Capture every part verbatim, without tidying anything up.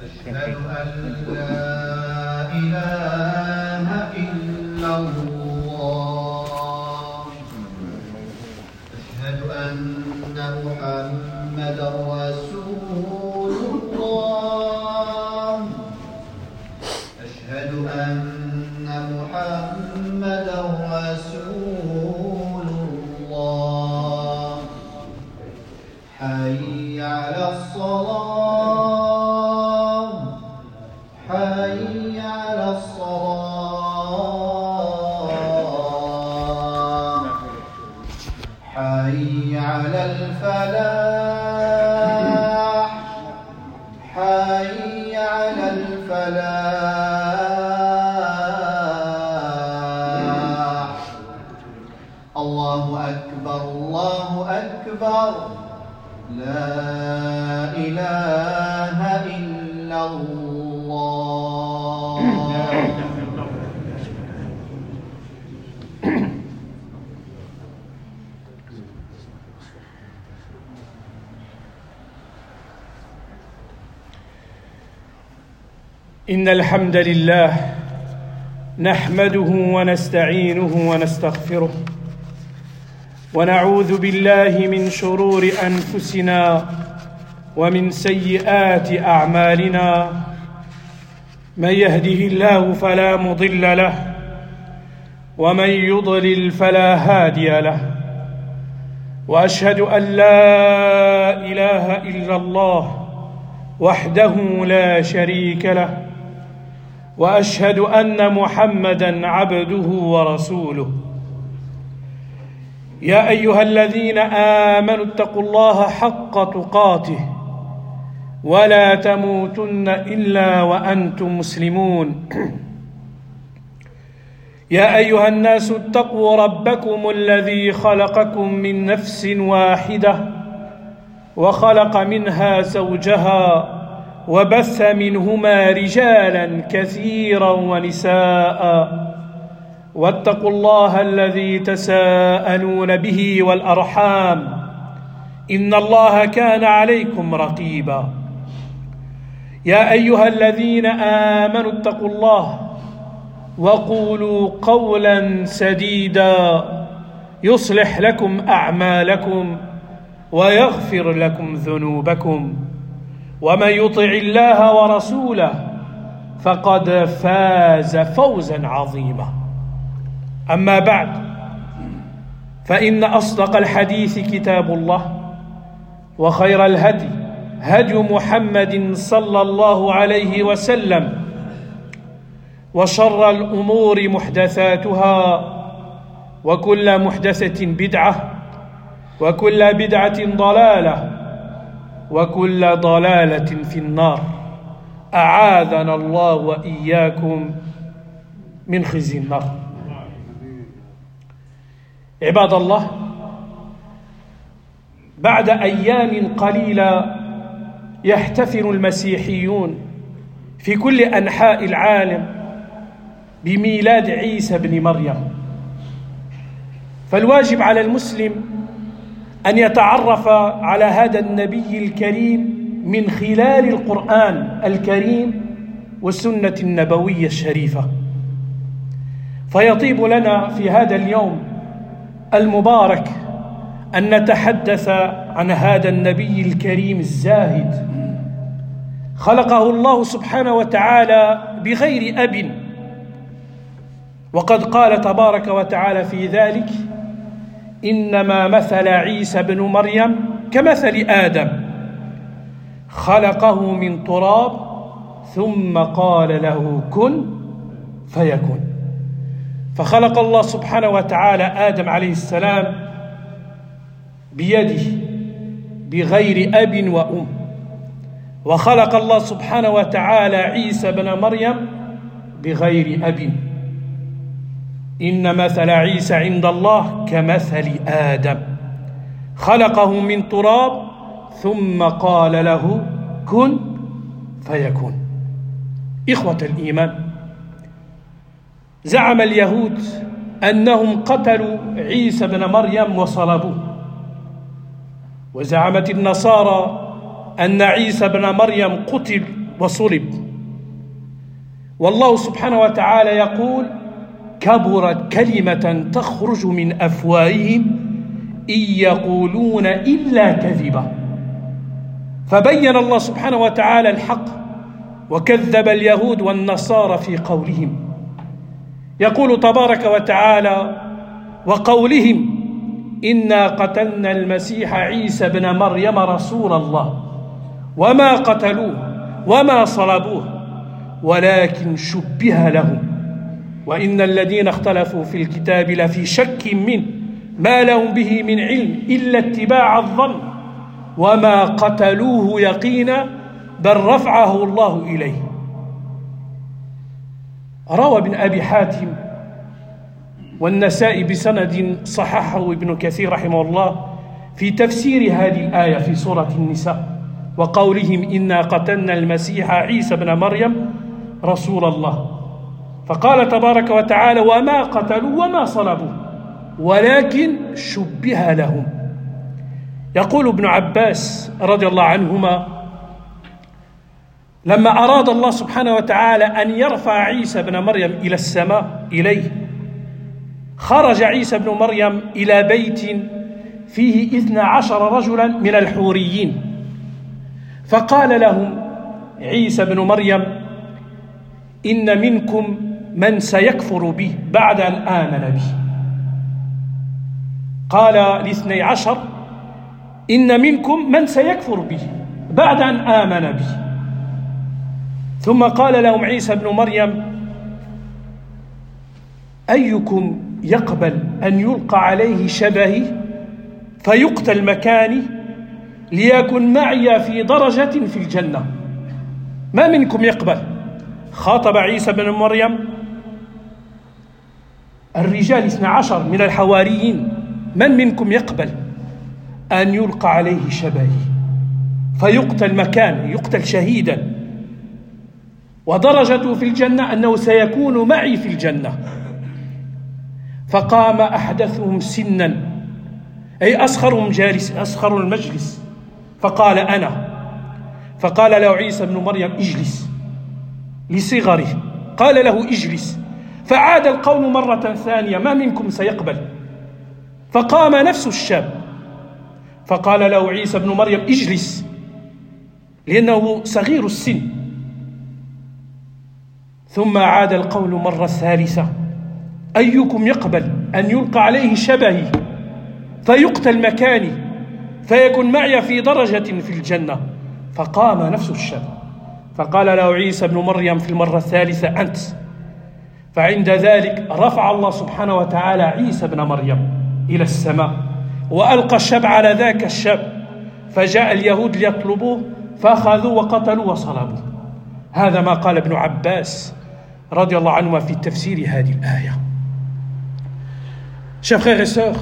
أشهد أن لا إله إلا الله. أشهد أن محمدا رسول الله. أشهد أن محمدا رسول الله. حي على الصلاة، حي على الصلاة، حي على الفلاح، حي على الفلاح. الله أكبر، الله أكبر، لا إله إلا الله. إن الحمد لله نحمده ونستعينه ونستغفره، ونعوذ بالله من شرور أنفسنا ومن سيئات أعمالنا. من يهده الله فلا مضل له، ومن يضلل فلا هادي له. وأشهد أن لا إله إلا الله وحده لا شريك له، وأشهد أن محمدًا عبده ورسوله. يا أيها الذين آمنوا اتقوا الله حق تقاته ولا تموتن إلا وأنتم مسلمون. يا أيها الناس اتقوا ربكم الذي خلقكم من نفس واحدة وخلق منها زوجها وبث منهما رجالا كثيرا ونساء. واتقوا الله الذي تساءلون به والأرحام، إن الله كان عليكم رقيبا. يا أيها الذين آمنوا اتقوا الله وقولوا قولا سديدا يصلح لكم أعمالكم ويغفر لكم ذنوبكم، ومن يطع الله ورسوله فقد فاز فوزا عظيما. أما بعد، فإن أصدق الحديث كتاب الله، وخير الهدي هدي محمد صلى الله عليه وسلم، وشر الأمور محدثاتها، وكل محدثة بدعة، وكل بدعة ضلالة، وكل ضلالة في النار. أعاذنا الله وإياكم من خزي النار. عباد الله، بعد أيام قليلة يحتفل المسيحيون في كل أنحاء العالم بميلاد عيسى بن مريم. فالواجب على المسلم أن يتعرف على هذا النبي الكريم من خلال القرآن الكريم والسنة النبوية الشريفة. فيطيب لنا في هذا اليوم المبارك أن نتحدث عن هذا النبي الكريم الزاهد، خلقه الله سبحانه وتعالى بغير أب، وقد قال تبارك وتعالى في ذلك: إنما مثل عيسى بن مريم كمثل آدم، خلقه من تراب ثم قال له كن فيكون. فخلق الله سبحانه وتعالى آدم عليه السلام بيده بغير أب وأم، وخلق الله سبحانه وتعالى عيسى بن مريم بغير أب. إن مثل عيسى عند الله كمثل آدم، خلقه من تراب ثم قال له كن فيكون. إخوة الإيمان، زعم اليهود أنهم قتلوا عيسى بن مريم وصلبوه، وزعمت النصارى أن عيسى بن مريم قتل وصلب. والله سبحانه وتعالى يقول: كبرت كلمة تخرج من أفواههم إن يقولون إلا كذبا. فبين الله سبحانه وتعالى الحق وكذب اليهود والنصارى في قولهم. يقول تبارك وتعالى: وقولهم إنا قتلنا المسيح عيسى بن مريم رسول الله وما قتلوه وما صلبوه ولكن شبه لهم وإن الذين اختلفوا في الكتاب لفي شك منه ما لهم به من علم إلا اتباع الظن وما قتلوه يقينا بل رفعه الله إليه. روى ابن أبي حاتم والنسائي بسند صححه ابن كثير رحمه الله في تفسير هذه الآية في سورة النساء: وقولهم إنا قتلنا المسيح عيسى بن مريم رسول الله. فقال تبارك وتعالى: وما قتلوا وما صلبوا ولكن شبه لهم. يقول ابن عباس رضي الله عنهما: لما أراد الله سبحانه وتعالى أن يرفع عيسى بن مريم إلى السماء إليه، خرج عيسى بن مريم إلى بيت فيه اثنا عشر رجلا من الحوريين، فقال لهم عيسى بن مريم: إن منكم من سيكفر به بعد أن آمن به. قال الاثني عشر: إن منكم من سيكفر به بعد أن آمن به. ثم قال لهم عيسى بن مريم: أيكم يقبل أن يلقى عليه شبهي فيقتل مكاني ليكن معي في درجة في الجنة؟ ما منكم يقبل؟ خاطب عيسى بن مريم الرجال اثنا عشر من الحواريين: من منكم يقبل أن يلقى عليه شبهي فيقتل مكاني، يقتل شهيدا، ودرجته في الجنة أنه سيكون معي في الجنة؟ فقام أحدثهم سنا، أي أصغرهم جالس، أصغر المجلس، فقال: أنا. فقال له عيسى بن مريم: اجلس، لصغره. قال له: اجلس. فعاد القول مرة ثانية: ما منكم سيقبل؟ فقام نفس الشاب فقال له عيسى بن مريم: اجلس، لأنه صغير السن. ثم عاد القول مرة ثالثة: أيكم يقبل أن يلقى عليه شبهي فيقتل مكاني فيكون معي في درجة في الجنة؟ فقام نفس الشاب فقال له عيسى بن مريم في المرة الثالثة: أنت. فعند ذلك رفع الله سبحانه وتعالى عيسى بن مريم إلى السماء وألقى الشاب على ذاك الشاب، فجاء اليهود ليطلبوه فأخذوا وقتلوا وصلبوا. هذا ما قال ابن عباس رضي الله عنهما في تفسير هذه الآية. Chers frères et sœurs,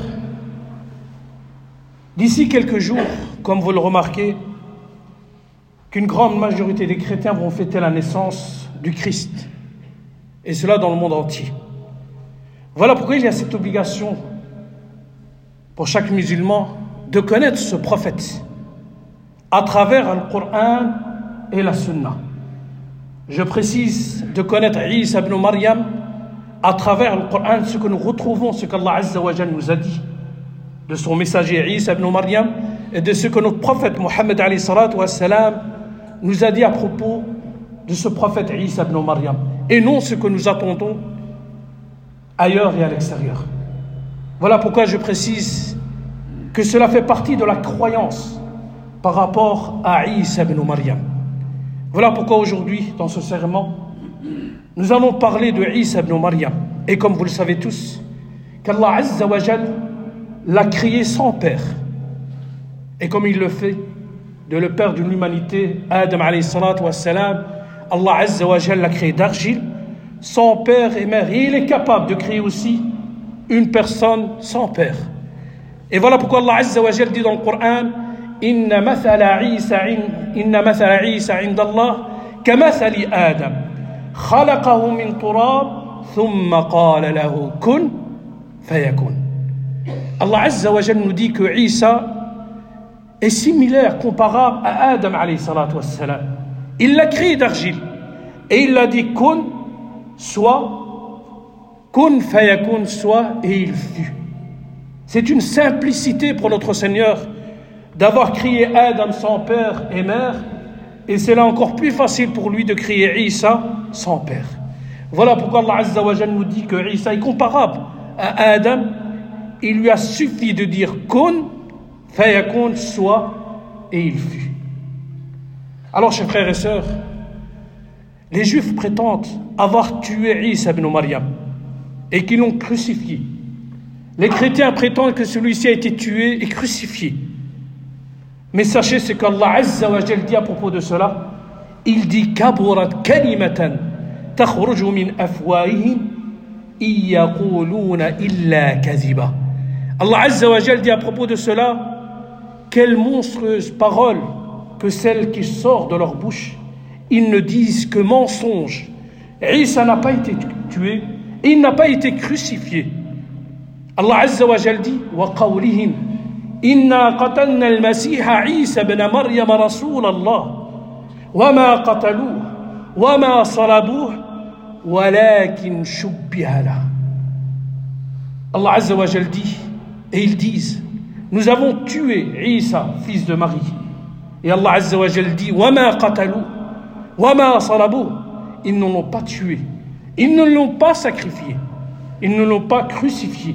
d'ici quelques jours, comme vous le remarquez, qu'une grande majorité des chrétiens vont fêter la naissance du Christ, et cela dans le monde entier. Voilà pourquoi il y a cette obligation pour chaque musulman de connaître ce prophète à travers le Coran et la Sunna. Je précise de connaître Isa ibn Maryam à travers le Coran, ce que nous retrouvons, ce qu'Allah Azza wa Jal nous a dit de son messager Isa ibn Maryam et de ce que notre prophète Mohammed alayhi salatu wa salam nous a dit à propos de ce prophète Isa ibn Maryam, et non ce que nous attendons ailleurs et à l'extérieur. Voilà pourquoi je précise que cela fait partie de la croyance par rapport à Isa ibn Maryam. Voilà pourquoi aujourd'hui, dans ce serment, nous allons parler de Isa ibn Maryam. Et comme vous le savez tous, qu'Allah Azza wa Jal l'a créé sans père. Et comme il le fait de le père de l'humanité, Adam alayhi salatu wa salam, Allah Azza wa Jal l'a créé d'argile, sans père et mère. Et il est capable de créer aussi une personne sans père. Et voilà pourquoi Allah Azza wa Jal dit dans le Coran: Inna mathala Isa inna mathala Isa inda Allah kamathali Adam khalaqahu min turab thumma qala lahu kun fayakun. Allah Azza wa Jal nous dit que Isa est similaire, comparable à Adam alayhi salatu wassalam. Il l'a créé d'argile. Et il a dit kun, soit, kun fayakun, soit, et il fut. C'est une simplicité pour notre Seigneur d'avoir créé Adam sans père et mère, et c'est là encore plus facile pour lui de créer Isa sans père. Voilà pourquoi Allah Azza wa Jalla nous dit que Isa est comparable à Adam. Il lui a suffi de dire kun, fayakun, soit, et il fut. Alors, chers frères et sœurs, les Juifs prétendent avoir tué Isa ibn Maryam et qu'ils l'ont crucifié. Les chrétiens prétendent que celui-ci a été tué et crucifié. Mais sachez ce qu'Allah Azza wa Jalla dit à propos de cela. Il dit kaburat kalimatan takhruju min afwahihim iyaquluna illa kadhiba. Allah Azza wa Jalla dit à propos de cela, quelle monstrueuse parole que celle qui sort de leur bouche. Ils ne disent que mensonge. Isa n'a pas été tué et il n'a pas été crucifié. Allah Azza wa Jalla dit wa qawlihim inna qatalna al-masiha Isa ibn Maryam rasul Allah wa ma qataluhu wa ma salabuhu walakin shubbiha lahu. Allah Azza wa Jalla dit, et ils disent, nous avons tué Isa, fils de Marie. Et Allah Azza wa Jalla dit wa ma qataluhu wa ma salabuhu, ils ne l'ont pas tué, ils ne l'ont pas sacrifié, ils ne l'ont pas crucifié.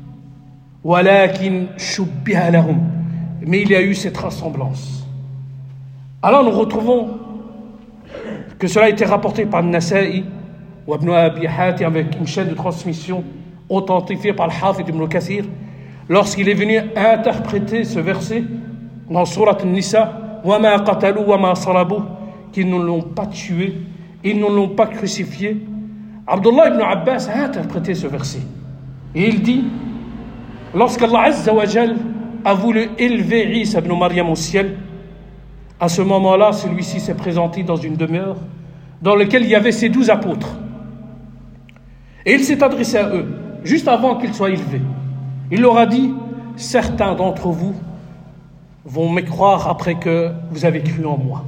Walakin shubbiha lahum, mais il y a eu cette ressemblance. Alors nous retrouvons que cela a été rapporté par Nasa'i ou Ibn Abi Hatim avec une chaîne de transmission authentifiée par le Hafid Ibn Kathir lorsqu'il est venu interpréter ce verset dans Surat An-Nisa wa ma qatalu wa ma salabu, qu'ils ne l'ont pas tué, ils ne l'ont pas crucifié. Abdullah ibn Abbas a interprété ce verset et il dit, lorsqu'Allah Azza wa Jal a voulu élever Isa ibn Maryam au ciel, à ce moment-là, celui-ci s'est présenté dans une demeure dans laquelle il y avait ses douze apôtres. Et il s'est adressé à eux, juste avant qu'il soit élevé. Il leur a dit, certains d'entre vous vont me croire après que vous avez cru en moi.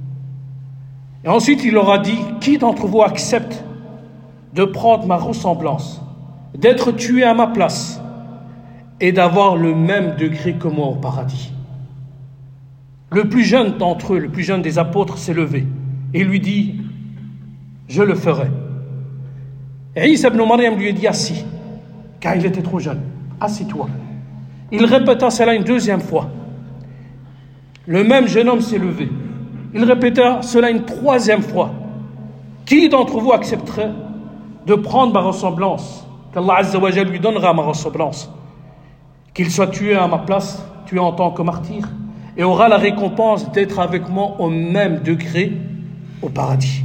Et ensuite, il leur a dit, qui d'entre vous accepte de prendre ma ressemblance, d'être tué à ma place et d'avoir le même degré que moi au paradis? Le plus jeune d'entre eux, le plus jeune des apôtres, s'est levé et lui dit, je le ferai. Et Isa ibn Maryam lui a dit, assis, car il était trop jeune, assis-toi. Il répéta cela une deuxième fois. Le même jeune homme s'est levé. Il répéta cela une troisième fois. Qui d'entre vous accepterait de prendre ma ressemblance, qu'Allah Azza wa Jalla lui donnera ma ressemblance, qu'il soit tué à ma place, tué en tant que martyr, et aura la récompense d'être avec moi au même degré au paradis?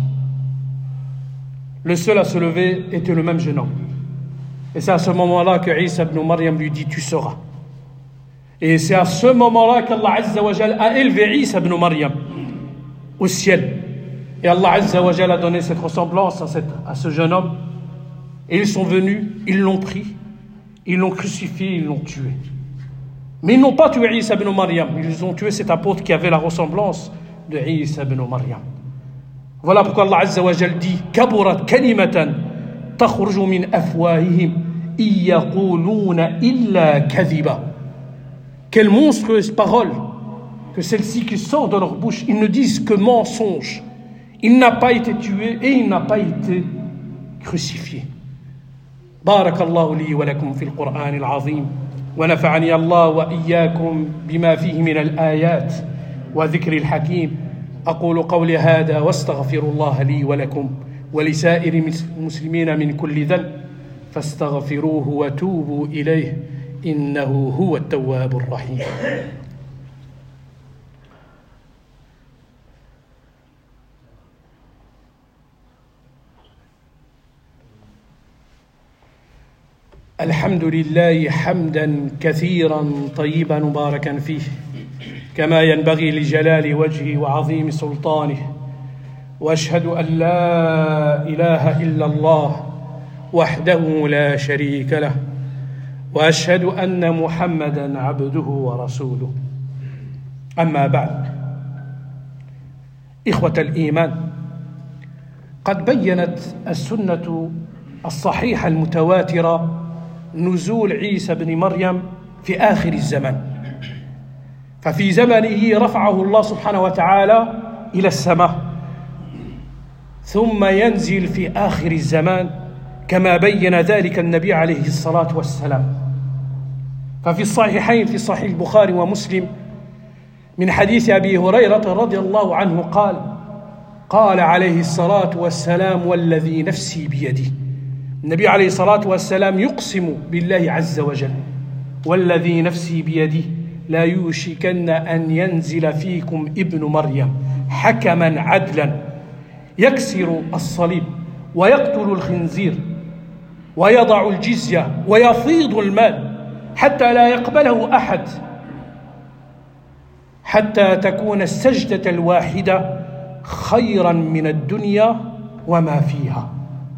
Le seul à se lever était le même jeune homme. Et c'est à ce moment-là que Isa ibn Maryam lui dit, tu seras. Et c'est à ce moment-là qu'Allah Azza wa Jalla a élevé Isa ibn Maryam au ciel. Et Allah Azza wa Jalla a donné cette ressemblance à, cette, à ce jeune homme. Et ils sont venus, ils l'ont pris, ils l'ont crucifié, ils l'ont tué. Mais ils n'ont pas tué Isa ibn Maryam, ils ont tué cet apôtre qui avait la ressemblance de Isa ibn Maryam. Voilà pourquoi Allah Azza wa Jalla dit kaburat kalimatan takhruju min afwahihim iyaquluna illa kadhiba. Quelle monstrueuse parole que celle-ci qui sort de leur bouche. Ils ne disent que mensonge. Il n'a pas été tué et il n'a pas été crucifié. بارك الله لي ولكم في القرآن العظيم ونفعني الله وإياكم بما فيه من الآيات وذكر الحكيم. أقول قولي هذا واستغفر الله لي ولكم ولسائر المسلمين من كل ذنب فاستغفروه وتوبوا إليه إنه هو التواب الرحيم. الحمد لله حمدا كثيرا طيبا مباركا فيه كما ينبغي لجلال وجهه وعظيم سلطانه. واشهد ان لا اله الا الله وحده لا شريك له واشهد ان محمدا عبده ورسوله. اما بعد. إخوة الإيمان، قد بيّنت السنة الصحيحة المتواترة نزول عيسى بن مريم في آخر الزمان، ففي زمنه رفعه الله سبحانه وتعالى إلى السماء، ثم ينزل في آخر الزمان كما بين ذلك النبي عليه الصلاة والسلام. ففي الصحيحين في صحيح البخاري ومسلم من حديث أبي هريرة رضي الله عنه قال: قال عليه الصلاة والسلام: والذي نفسي بيده. النبي عليه الصلاة والسلام يقسم بالله عز وجل: والذي نفسي بيده لا يوشكن أن ينزل فيكم ابن مريم حكما عدلا يكسر الصليب ويقتل الخنزير ويضع الجزية ويفيض المال حتى لا يقبله أحد، حتى تكون السجدة الواحدة خيرا من الدنيا وما فيها.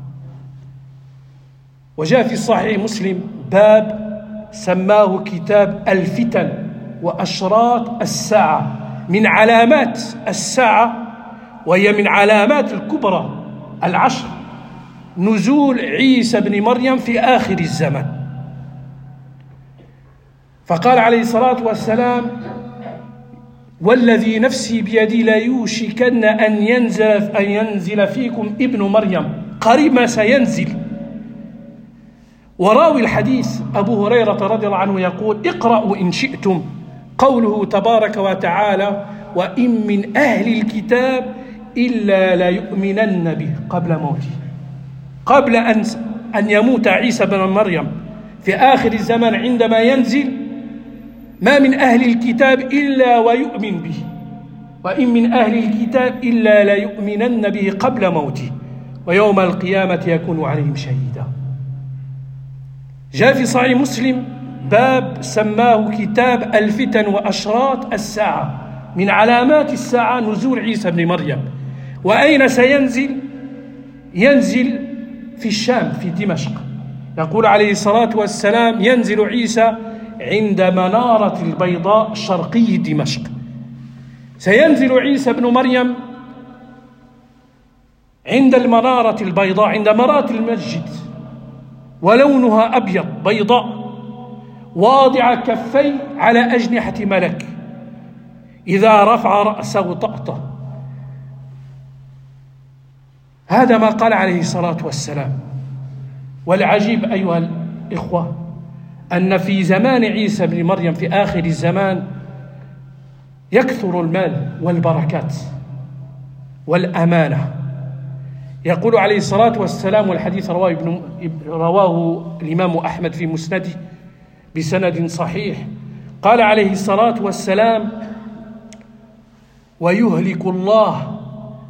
وجاء في صحيح مسلم باب سماه كتاب الفتن وأشراط الساعة، من علامات الساعة، وهي من علامات الكبرى العشر نزول عيسى بن مريم في آخر الزمان. فقال عليه الصلاة والسلام: والذي نفسي بيدي لا يوشكن أن ينزل, أن ينزل فيكم ابن مريم، قريب ما سينزل. وراوي الحديث أبو هريرة رضي الله عنه يقول: اقرأوا إن شئتم قوله تبارك وتعالى: وإن من أهل الكتاب إلا ليؤمنن به قبل موته. قبل أن أن يموت عيسى بن مريم في آخر الزمان عندما ينزل، ما من أهل الكتاب إلا ويؤمن به، وإن من أهل الكتاب إلا ليؤمنن به قبل موته، ويوم القيامة يكون عليهم شهيدا. جاء في صحيح مسلم باب سماه كتاب الفتن وأشراط الساعة، من علامات الساعة نزول عيسى بن مريم. وأين سينزل؟ ينزل في الشام في دمشق. يقول عليه الصلاة والسلام: ينزل عيسى عند منارة البيضاء شرقي دمشق. سينزل عيسى بن مريم عند المنارة البيضاء، عند مرات المسجد، ولونها أبيض بيضاء، واضع كفي على أجنحة ملك، إذا رفع رأسه طأطة. هذا ما قال عليه الصلاة والسلام. والعجيب أيها الإخوة أن في زمان عيسى بن مريم في آخر الزمان يكثر المال والبركات والأمانة. يقول عليه الصلاة والسلام، والحديث رواه, ابن رواه الإمام أحمد في مسنده بسند صحيح، قال عليه الصلاة والسلام: ويهلك الله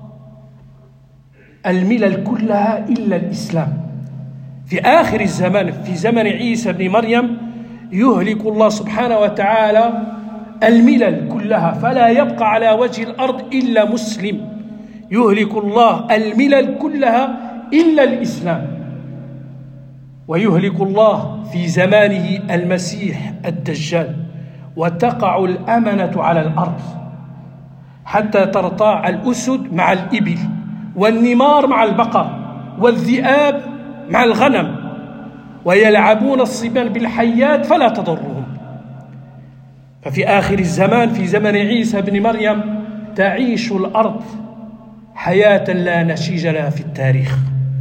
الملل كلها إلا الإسلام. في آخر الزمان في زمن عيسى بن مريم يهلك الله سبحانه وتعالى الملل كلها، فلا يبقى على وجه الأرض إلا مسلم. يهلك الله الملل كلها إلا الإسلام. ويهلك الله في زمانه المسيح الدجال، وتقع الأمنة على الأرض حتى ترتاع الأسد مع الإبل، والنمار مع البقر، والذئاب مع الغنم، ويلعبون الصبيان بالحيات فلا تضرهم. ففي آخر الزمان في زمن عيسى بن مريم تعيش الأرض حياة لا نشيج لها في التاريخ.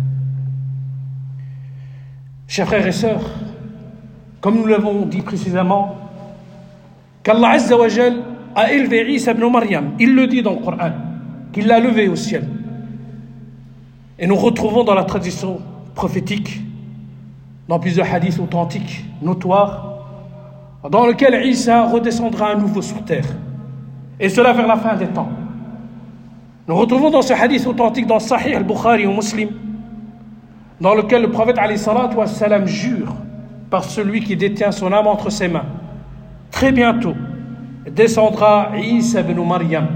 Chers frères et sœurs, comme nous l'avons dit précédemment, qu'Allah Azza wa Jal a élevé Isa ibn Maryam, il le dit dans le Coran, qu'il l'a levé au ciel. Et nous retrouvons dans la tradition prophétique, dans plusieurs hadiths authentiques, notoires, dans lequel Isa redescendra à nouveau sur terre, et cela vers la fin des temps. Nous retrouvons dans ce hadith authentique dans Sahih al-Bukhari ou Muslim, dans lequel le prophète alayhi salatu wa salam jure par celui qui détient son âme entre ses mains: très bientôt descendra Isa ibn Maryam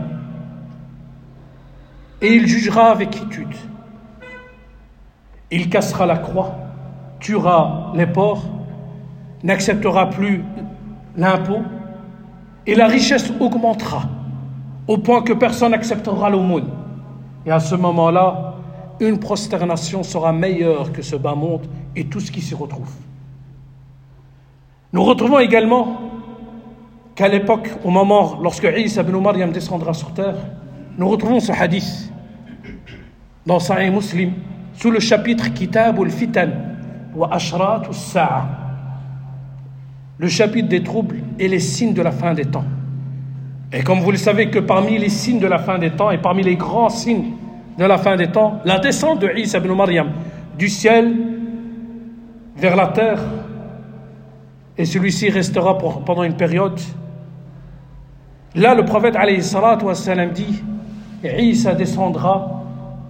et il jugera avec quiétude. Il cassera la croix, tuera les porcs, n'acceptera plus l'impôt, et la richesse augmentera au point que personne n'acceptera l'aumône. Et à ce moment-là, une prosternation sera meilleure que ce bas monde et tout ce qui s'y retrouve. Nous retrouvons également qu'à l'époque, au moment lorsque Isa ibn Maryam descendra sur terre, nous retrouvons ce hadith dans Sahih Muslim sous le chapitre Kitabul Fitan wa Ashratus Sa'a, le chapitre des troubles et les signes de la fin des temps. Et comme vous le savez que parmi les signes de la fin des temps et parmi les grands signes de la fin des temps, la descente de Isa ibn Maryam du ciel vers la terre, et celui-ci restera pour, pendant une période. Là, le prophète alayhi salatu wa salam dit, Isa descendra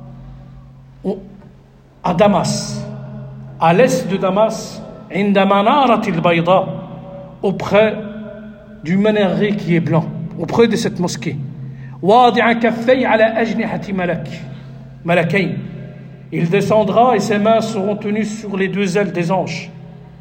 à Damas, à l'est de Damas, inda manaratil bayda, auprès du minaret qui est blanc, auprès de cette mosquée. Wadi'a kaffay ala ajnihati malak, malakayn. Il descendra et ses mains seront tenues sur les deux ailes des anges.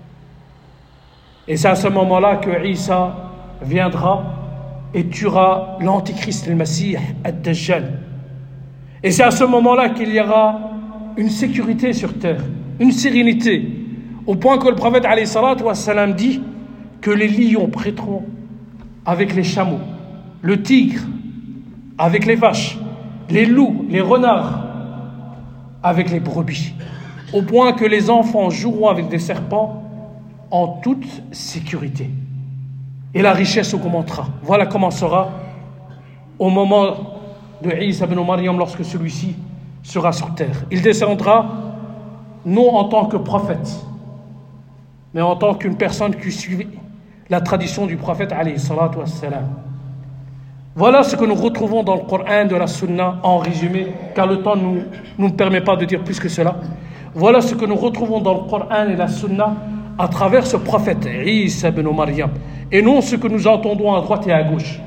Et c'est à ce moment-là que Isa viendra et tuera l'antichrist, le Messie, ad-Dajjal. Et c'est à ce moment-là qu'il y aura une sécurité sur terre, une sérénité, au point que le prophète alayhi salatu wa salam dit que les lions prêteront avec les chameaux, le tigre avec les vaches, les loups, les renards avec les brebis, au point que les enfants joueront avec des serpents en toute sécurité. Et la richesse augmentera. Voilà comment sera au moment de Isa ibn Maryam lorsque celui-ci sera sur terre. Il descendra non en tant que prophète, mais en tant qu'une personne qui suit la tradition du prophète alayhi salatu wassalam. Voilà ce que nous retrouvons dans le Coran, de la Sunna, en résumé, car le temps ne nous, nous permet pas de dire plus que cela. Voilà ce que nous retrouvons dans le Coran et la Sunna à travers ce prophète Isa ibn Maryam, et non ce que nous entendons à droite et à gauche.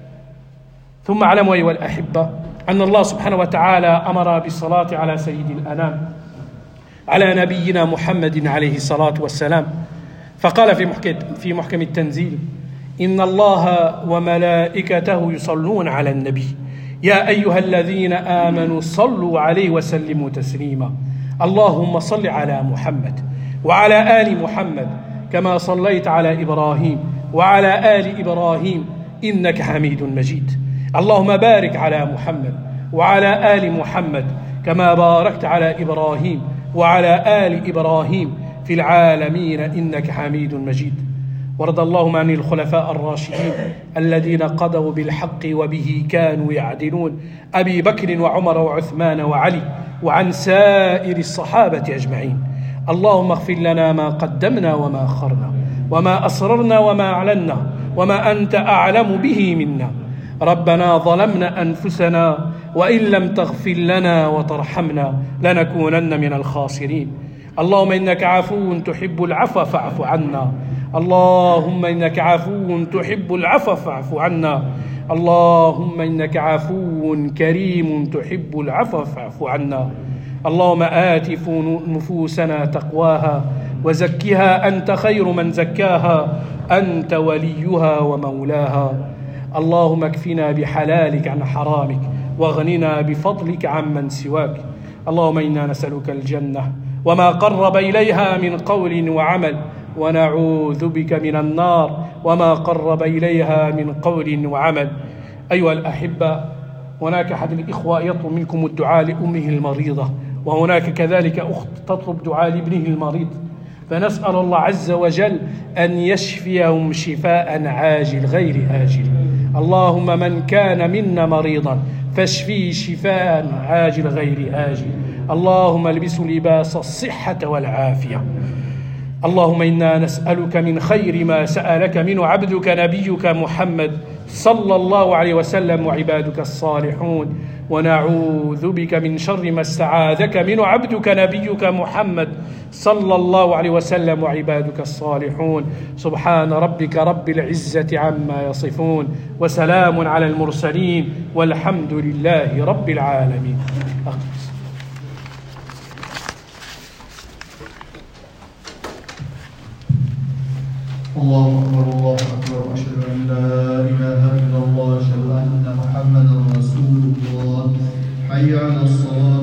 ثم اعلموا أيها الأحبة أن الله سبحانه وتعالى أمر بالصلاة على سيد الأنام على نبينا محمد عليه الصلاة والسلام، فقال في محكم في محكم التنزيل: إن الله وملائكته يصلون على النبي يا أيها الذين آمنوا صلوا عليه وسلموا تسليما اللهم صل على محمد وعلى آل محمد كما صليت على إبراهيم وعلى آل إبراهيم إنك حميد مجيد اللهم بارك على محمد وعلى آل محمد كما باركت على إبراهيم وعلى آل إبراهيم في العالمين إنك حميد مجيد. ورضى اللهم عن الخلفاء الراشدين الذين قضوا بالحق وبه كانوا يعدلون، أبي بكر وعمر وعثمان وعلي، وعن سائر الصحابة أجمعين. اللهم اغفر لنا ما قدمنا وما أخرنا وما أسررنا وما أعلنا وما أنت أعلم به منا. ربنا ظلمنا أنفسنا وإن لم تغفر لنا وترحمنا لنكونن من الخاسرين. اللهم إنك عفو تحب العفو فاعف عنا. اللهم إنك عفو تحب العفو فاعف عنا. اللهم إنك عفو كريم تحب العفو فاعف عنا. اللهم آت نفوسنا تقواها وزكها أنت خير من زكاها أنت وليها ومولاها. اللهم اكفنا بحلالك عن حرامك واغننا بفضلك عمن سواك. اللهم إنا نسألك الجنة وما قرب إليها من قول وعمل، ونعوذ بك من النار وما قرب إليها من قول وعمل. أيها الأحبة، هناك أحد الإخوة يطلب منكم الدعاء لأمه المريضة، وهناك كذلك أخت تطلب دعاء لابنه المريض، فنسأل الله عز وجل أن يشفيهم شفاء عاجل غير آجل. اللهم من كان منا مريضا فاشفيه شفاء عاجل غير آجل. اللهم البسه لباس الصحة والعافية. اللهم إنا نسألك من خير ما سألك منه عبدك نبيك محمد صلى الله عليه وسلم وعبادك الصالحون، ونعوذ بك من شر ما استعاذك منه عبدك نبيك محمد صلى الله عليه وسلم وعبادك الصالحون. سبحان ربك رب العزة عما يصفون، وسلام على المرسلين، والحمد لله رب العالمين. الله أكبر الله أكبر، أشهد أن لا إله إلا الله، أشهد أن محمدا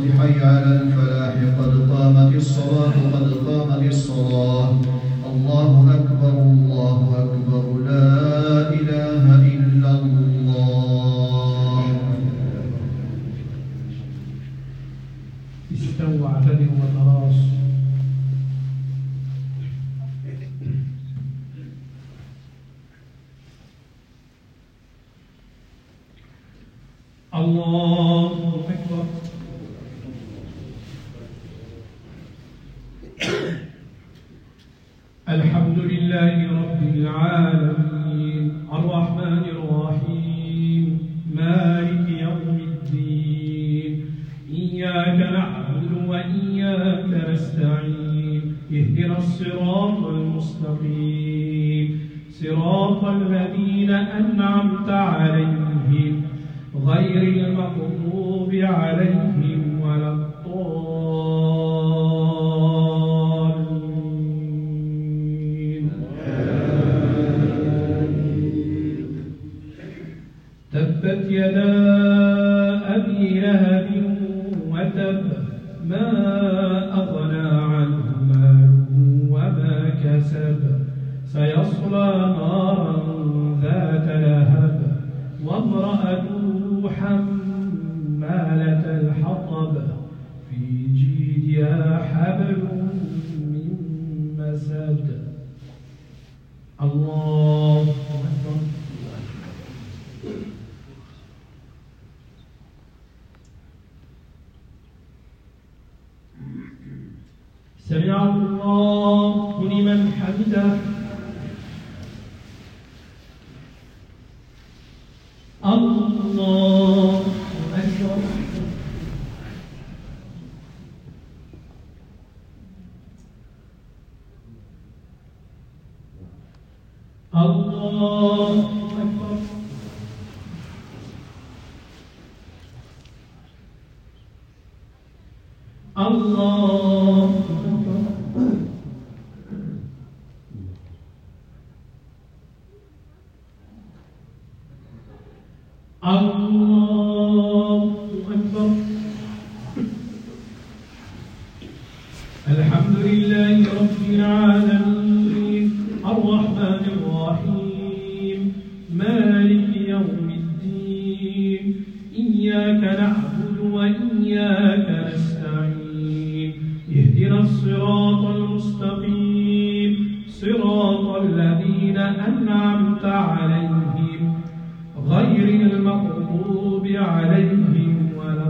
حي على الفلاح قد قامت الصلاة قد قامت الصلاة الله أكبر الله أكبر لا إله إلا الله. استووا اعتدلوا وتراصوا. الله أكبر. الحمد لله رب العالمين الرحمن الرحيم مالك يوم الدين إياك نعبد وإياك نستعين اهدنا الصراط المستقيم صراط الذين أنعمت عليهم غير المغضوب عليهم ولا الضالين. تبت يدا أبي لهب وتب ما أغنى عنه ماله وما كسب سيصلى نارا ذات لهب وامرأته حمالة الحطب في جيدها حبل من مسد. الله أكبر. سمع الله لمن حمده. الله أكبر. الله أكبر. الله أكبر. الله أكبر. الحمد لله رب العالمين الرحمن الرحيم مالك يوم الدين إياك نعبد وإياك نستعين اهدنا الصراط المستقيم صراط الذين أنعمت عليهم غير المغضوب عليهم ولا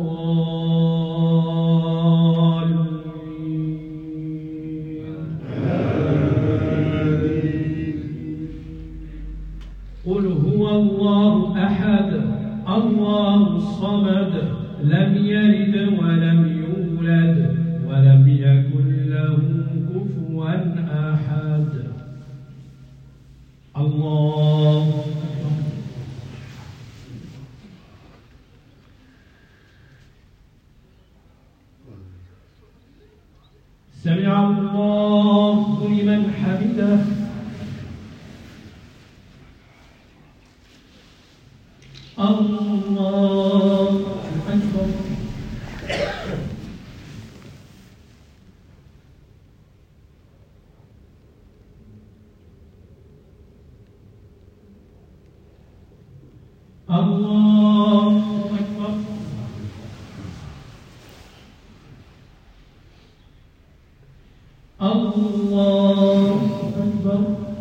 الضالين. قل هو الله أحد الله الصمد لم يلد ولم يولد ولم يكن له كفوا أحد. الله سمع الله لمن حمده. الله أكبر. الله أكبر. الله أكبر.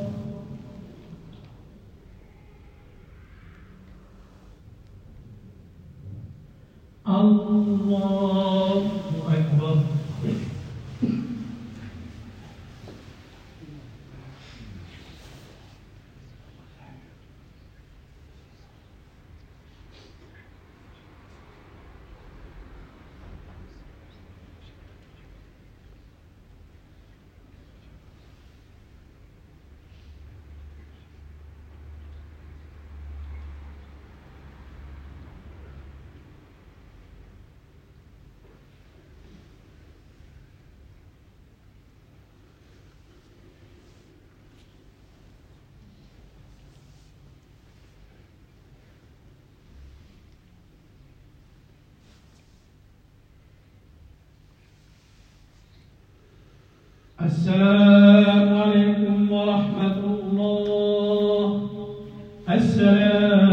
الله أكبر. السلام عليكم ورحمة الله. السلام